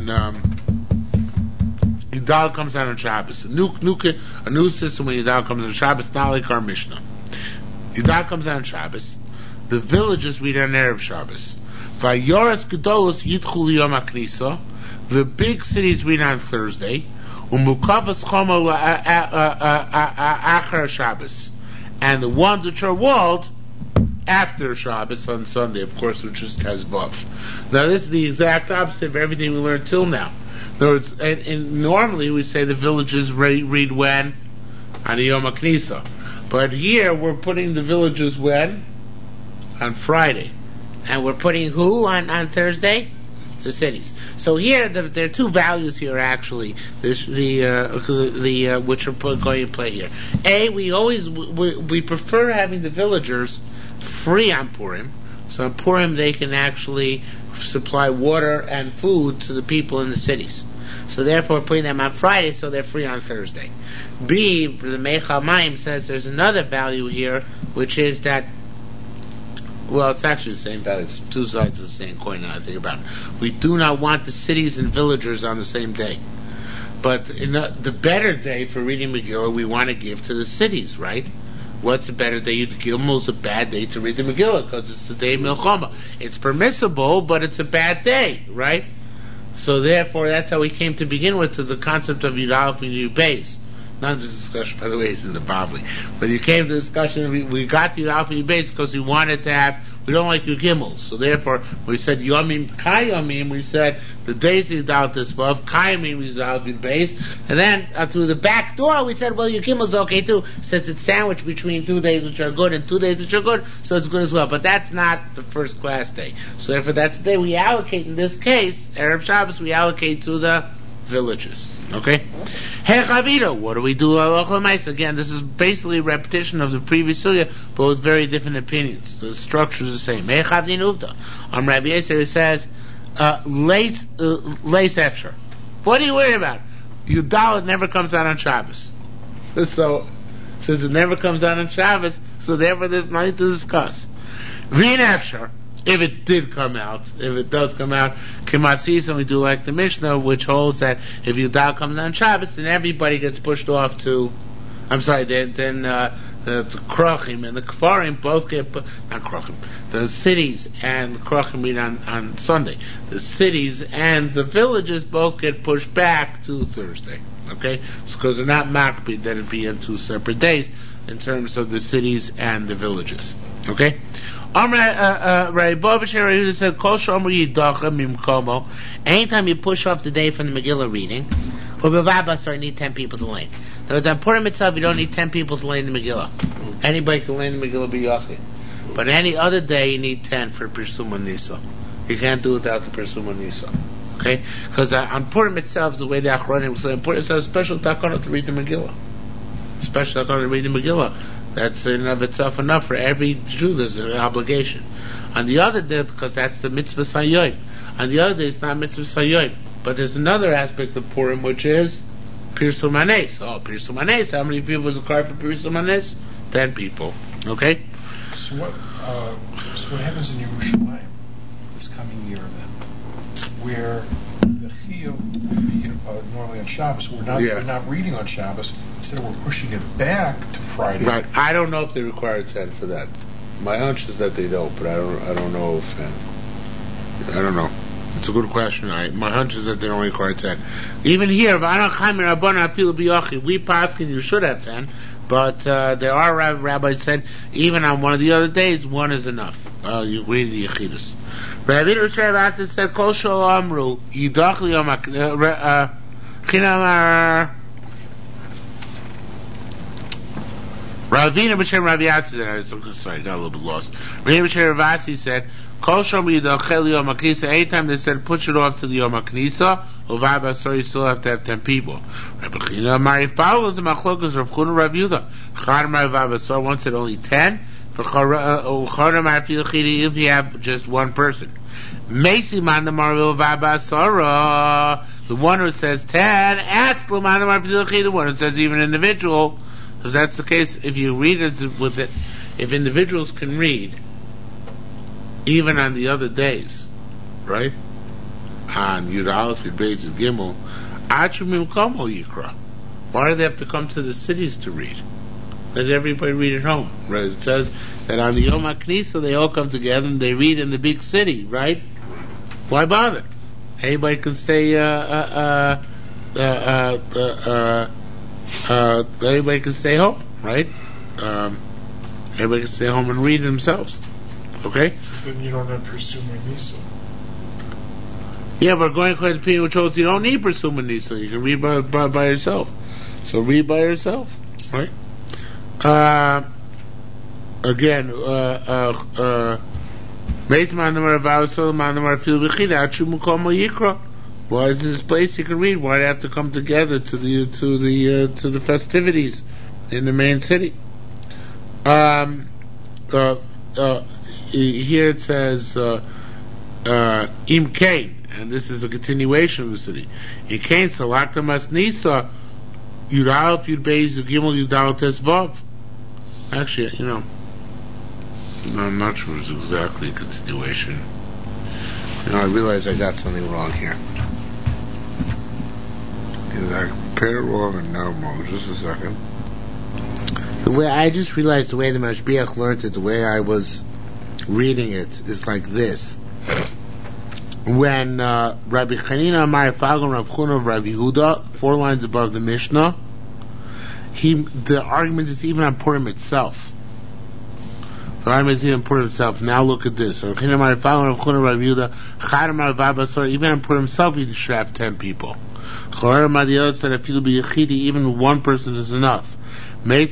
Yudal comes out on Shabbos, a new system when Yudal comes on Shabbos, not like our Mishnah. Yudal comes out on Shabbos, the villages read on Erev Shabbos. Vayoras Gedolos Yitchul Yom HaKnisa, the big cities read on Thursday. Umukavas Chomo Achar Shabbos, and the ones which are walled after Shabbos on Sunday, of course, which is Tezvav. Now, this is the exact opposite of everything we learned till now. In other words, and normally we say the villages read when? On the Yom HaKnisa. But here we're putting the villages when? On Friday. And we're putting who on Thursday? The cities. So here, there are two values here actually, which are going to play here. A, we prefer having the villagers free on Purim. So on Purim they can actually supply water and food to the people in the cities. So therefore putting them on Friday so they're free on Thursday. B, the Meichal Mayim says there's another value here, which is that, well, it's actually the same value. It's two sides of the same coin now I think about it. We do not want the cities and villagers on the same day. But in the better day for reading Megillah, we want to give to the cities, right? What's a better day? Gimel is a bad day to read the Megillah because it's the day of Milchama. It's permissible, but it's a bad day, right? So therefore, that's how we came to begin with to the concept of Yud Aleph and Yud Beis. None of this discussion, by the way, is in the Bavli. But you came to the discussion, we got to Yud Aleph and Yud Beis because we wanted to have, we don't like Yud Gimel. So therefore, we said Yomim Kayomim, we said the days Yudal Tisvav, Kaimim Yudal Vid Beis, and then through the back door we said, well, your Gimmel's okay too, since it's sandwiched between 2 days which are good and 2 days which are good, so it's good as well. But that's not the first class day. So therefore that's the day we allocate, in this case, Erev Shabbos, we allocate to the villages. Okay? Hey Chavito, what do we do? Again, this is basically a repetition of the previous sugya, but with very different opinions. The structure is the same. Hey Chavdin on Rabbi Yisrael, it says, lace efsher. What are you worried about? Yudal never comes out on Shabbos. So, since it never comes out on Shabbos, so therefore there's nothing to discuss. V'in efsher. If it did come out, if it does come out, Kimasis, and we do like the Mishnah, which holds that if Yudal comes on Shabbos, then everybody gets pushed off to, the Krochim and the Kfarim both get, not Krochim, the cities and the Krochim meet on Sunday. The cities and the villages both get pushed back to Thursday. Okay? Because they're not makbid, that it'd be in 2 separate days in terms of the cities and the villages. Okay? Rabbi said, anytime you push off the day from the Megillah reading, I need 10 people to lay. In other words, on Purim itself, you don't need 10 people to lay in the Megillah. Anybody can lay in the Megillah b'yachid. But any other day, you need 10 for Pirsum Nisa. You can't do it without the Pirsum Nisa. Okay? Because on Purim itself, the way the Achronim was saying, Purim is a special takana to read the Megillah. Special takana to read the Megillah. That's in and of itself enough for every Jew. There's an obligation. On the other day, because that's the mitzvah sayoim. On the other day, it's not mitzvah sayoim. But there's another aspect of Purim, which is Pirsum Hanes. Oh, Pirsum Hanes. How many people is required for Pirsum Hanes? 10 people. Okay? So what happens in Yerushalayim this coming year then? Where the Chiyuv would be normally on Shabbos. We're not reading on Shabbos. Instead, we're pushing it back to Friday. Right. I don't know if they require 10 for that. My hunch is that they don't, but I don't know if I don't know. It's a good question. My hunch is that they don't require 10. Even here, we paskin you should have 10, but there are rabbis said even on one of the other days, 1 is enough. You read the Yechidus. Rabbi Yisrael said, "Kol shel amru yidach liyom chinamar." Ravina b'shem Rabbi Yassi. Sorry, got a little bit lost. Ravina b'shem Rabbi Yassi said, "Kol shel amru yidach liyom haknisa." Anytime they said push it off to the yom haknisa, uvad basar, you still have to have 10 people. Rabbi China Marif Paul was a machlokas Rav Chuna Rav Yehuda. Chad Marif Basar once said only 10. If you have just one person. The one who says 10, ask the one who says even individual, because that's the case if you read it with it, if individuals can read, even on the other days, right? On Yud Aleph, Yud Beis, Yud Gimel, why do they have to come to the cities to read? Let everybody read at home. Right? It says that on the Yom HaKnisa they all come together and they read in the big city, right? Why bother? Anybody can stay. Everybody can stay home, right? Everybody can stay home and read themselves. Okay. Then you don't have Pirsum Nisa. Yeah, but going according to people which holds you don't need Pirsum Nisa. You can read by yourself. So read by yourself, right? Again, why is this place you can read? Why do you have to come together to the festivities in the main city? Here it says Im Kain, and this is a continuation of the city. Im Kain Salakta Mas Nisa Yud Aleph Yud Beis Yud Gimel Yud Dalet Tes Vav. Actually, I'm not sure it's exactly a continuation. I realize I got something wrong here. Either I prepared it wrong or now wrong. Just a second. The way I just realized the way the Mashbiach learned it, the way I was reading it is like this. When Rabbi Chanina Amar Fagon Rav Chuna of Rabbi Yehuda, 4 lines above the Mishnah, the argument is even on Purim itself. So I'm even Purim himself. Now look at this. Even on Purim himself, he should have 10 people. Even one person is enough. If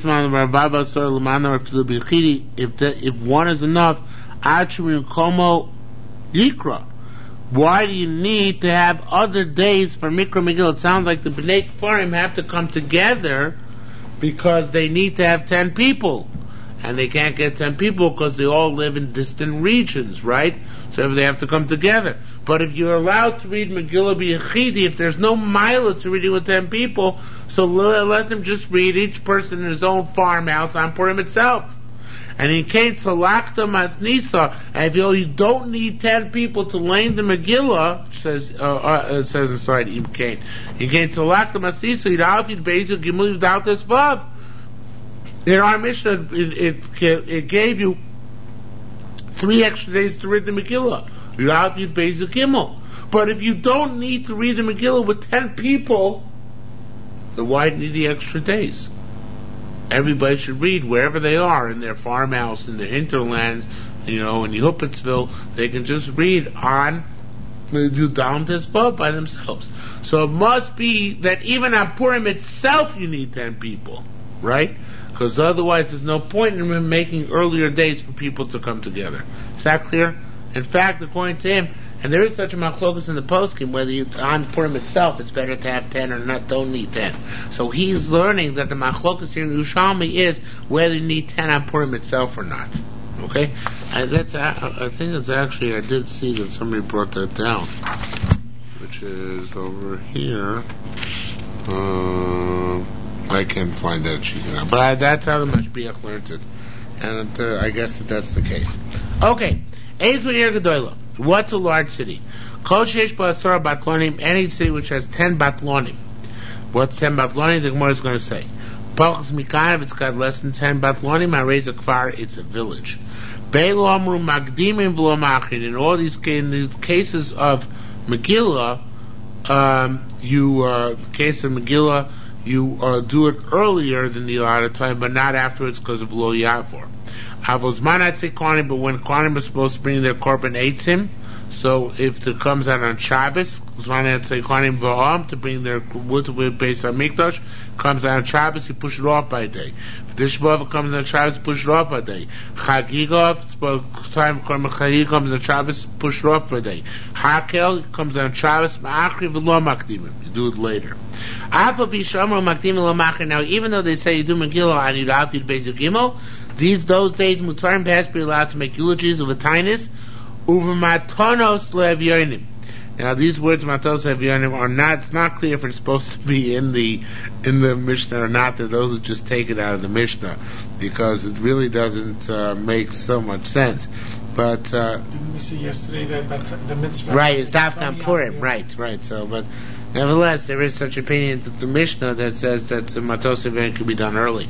one is enough, why do you need to have other days for Mikra Megillah? It sounds like the Bnei Kfarim have to come together because they need to have 10 people. And they can't get 10 people because they all live in distant regions, right? So they have to come together. But if you're allowed to read Megillah B'Yechidi, if there's no milah to reading with 10 people, so let them just read each person in his own farmhouse on Purim itself. And in case Salakta Masnisa, and if you don't need 10 people to learn the Megillah, it says inside in case Salakta Masnisa, Yidalfid Bezu Gimel without this vav. In our Mishnah, it gave you 3 extra days to read the Megillah. Yidalfid Bezu Gimel. But if you don't need to read the Megillah with 10 people, then why do you need the extra days? Everybody should read wherever they are, in their farmhouse, in their hinterlands, in Yehupitzville. They can just read on Yudam Tezvav by themselves. So it must be that even on Purim itself you need 10 people, right? Because otherwise there's no point in making earlier days for people to come together. Is that clear? In fact, according to him, and there is such a machlokus in the poskim, whether on Purim itself it's better to have 10 or not, don't need 10. So he's learning that the machlokus here in Yerushalmi is whether you need 10 on Purim itself or not. Okay? And I think it's actually, I did see that somebody brought that down, which is over here. I can't find that sheet now. But that's how the Mashbiach learned it. And I guess that's the case. Okay. What's a large city? Any city which has 10 batlonim. What's 10 batlonim? The Gemara is going to say. If it's got less than 10 batlonim, I raise a kfar, it's a village. In all these cases of Megillah, you do it earlier than the allotted time, but not afterwards because of Lo Yavor. But when Kohanim are supposed to bring their korban eitzim, so if it comes out on Shabbos, to bring their wood to Beis HaMikdash, comes out on Shabbos, you push it off by a day. If Tisha B'Av comes on Shabbos, push it off by a day. Chagiga, time Chagiga comes on Shabbos, push it off by a day. Hakel comes on Shabbos, Ma'achri v'lo makdimim. You do it later. Now, even though they say you do Megillah on Yud Alfid Beis Gimel, those days Mutarim has be allowed to make eulogies of a tinus, uv'matonos le'evyonim. Now these words matonos le'evyonim are not. It's not clear if it's supposed to be in the Mishnah or not. That those who just take it out of the Mishnah, because it really doesn't make so much sense. But didn't we see yesterday that the mitzvah? Right, it's Dafkan Purim. Right. So, but nevertheless, there is such opinion that the Mishnah that says that matos le'evyonim can be done early.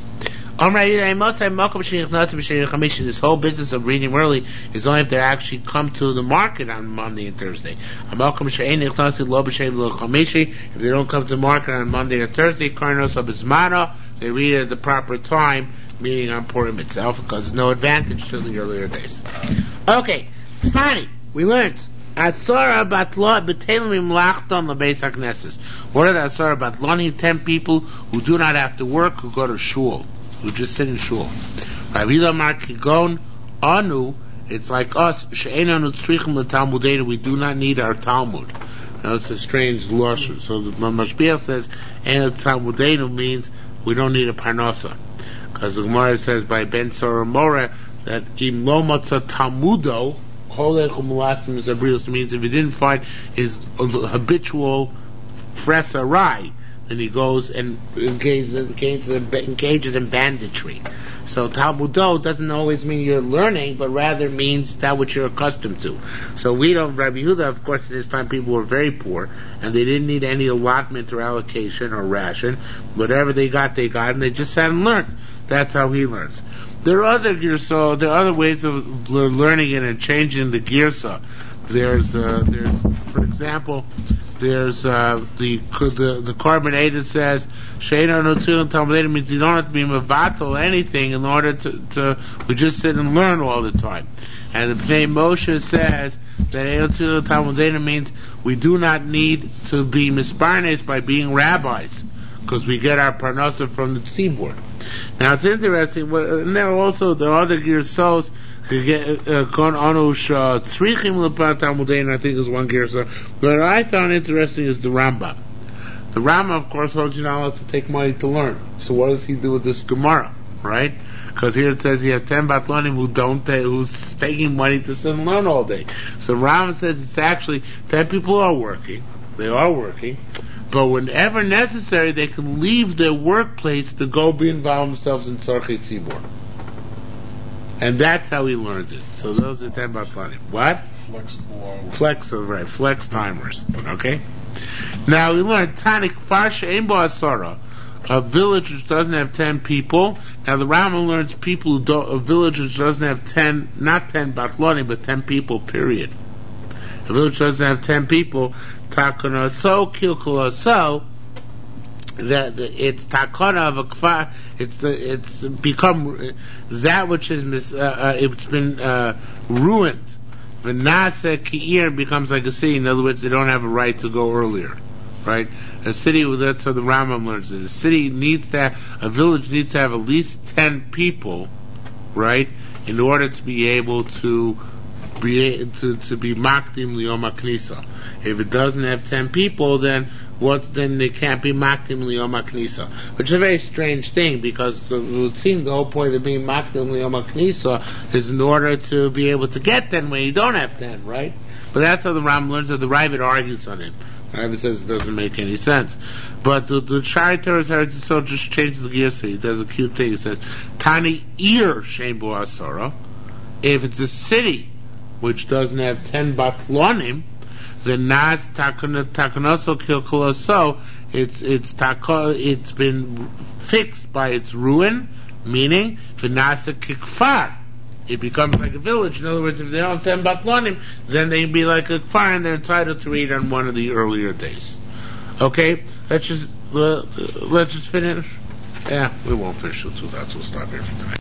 This whole business of reading early is only if they actually come to the market on Monday and Thursday. If they don't come to the market on Monday or Thursday, they read it at the proper time, meaning on Purim itself, because there's no advantage to the earlier days. Okay, Tani, we learned. Asara batlonim lachton lebeis hakneses. What are the asara batlonim? 10 people who do not have to work, who go to shul, who just sit in shul. Ravila Markigon Anu, it's like us, She'enanu tzrichim l'talmudenu, we do not need our Talmud. Now it's a strange lashon. So the Mashbiach says, and talmudenu means we don't need a parnasa. Because the Gemara says by Ben Soramora that im lo matzah talmudo, holechum lasim is abrius, means if he didn't find his habitual fresarai, then he goes and engages in banditry. So Talmudo doesn't always mean you're learning, but rather means that which you're accustomed to. So we don't, Rabbi Yehuda, of course, at this time people were very poor, and they didn't need any allotment or allocation or ration. Whatever they got, and they just sat and learned. That's how he learns. There are other ways of learning it and changing the girsa. There's, for example, there's the Korban Eidah says Sheina Notzil Talmud means you don't have to be mevatel anything in order to we just sit and learn all the time. And the Pnei Moshe says that Notzil Talmud means we do not need to be misparnes by being rabbis, because we get our parnasa from the tzibur. Now it's interesting, and there are also the other girsos. Kon anush tzrichim lepat talmudein, I think is one girsa. What I found interesting is the Rambam. The Rambam, of course, holds you not allowed to take money to learn. So what does he do with this Gemara, right? Because here it says you have 10 batlonim who's taking money to sit and learn all day. So Rambam says it's actually 10 people are working. They are working. But whenever necessary, they can leave their workplace to go be involved themselves in Tzarchei Tzibur. And that's how he learns it. So those are 10 batlonim. What? Flexible, right. Flex timers. Okay? Now we learned Tanik Farsha Ein Bo Asara. A village which doesn't have 10 people. Now the Rambam learns people a village which doesn't have 10, not 10 batlonim, but 10 people, period. A village doesn't have 10 people. Takana so kilkala so that it's takana of a kfar. It's become that which is it's been ruined. The nasa ki'ir becomes like a city. In other words, they don't have a right to go earlier, right? A city, that's how the Rambam learns it. A village needs to have at least 10 people, right, in order to be able to be makdim liyom haknisa. If it doesn't have 10 people, then they can't be makdim liyom haknisa. Which is a very strange thing, because it would seem the whole point of being makdim liyom haknisa is in order to be able to get 10 when you don't have 10, right? But that's how the Rambam learns it. The Ravid argues on it. The Ravid says it doesn't make any sense. But the Shari Torah's Eretz Yisrael just changes the gears here. He does a cute thing. He says, Tani Ir Shein Bo Asara. If it's a city which doesn't have 10 batlonim, the nas takanaso kilkulaso, it's been fixed by its ruin, meaning v'nasa kikfar. It becomes like a village. In other words, if they don't have 10 batlonim, then they'd be like a kfar, and they're entitled to read on one of the earlier days. Okay, let's just finish. Yeah, we won't finish till 2. We'll stop here for tonight.